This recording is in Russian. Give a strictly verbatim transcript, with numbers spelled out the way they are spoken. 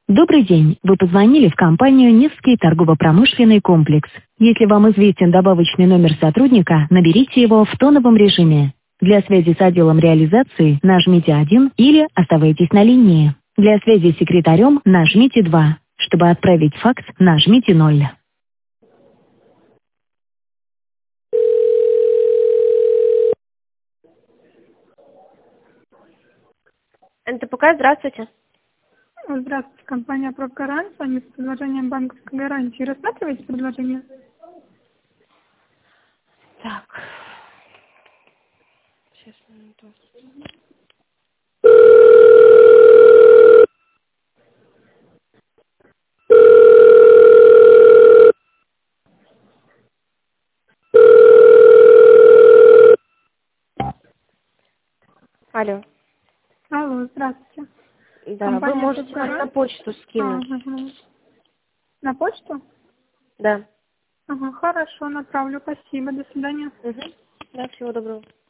Добрый день. Вы позвонили в компанию «Невский торгово-промышленный комплекс». Если вам известен добавочный номер сотрудника, наберите его в тоновом режиме. Для связи с отделом реализации нажмите один или оставайтесь на линии. Для связи с секретарем нажмите два. Чтобы отправить факс, нажмите ноль. эн тэ пэ ка, здравствуйте. Здравствуйте, компания «Профгарант». С вами с предложением банковской гарантии. Рассматриваете предложение? Так. Сейчас, минуту. Алло. Алло, здравствуйте. Да, вы Компания можете нам «Профгарант». на почту А, скинуть. ага. На почту? Да. Ага, хорошо, направлю. Спасибо, до свидания. Угу. Да, всего доброго.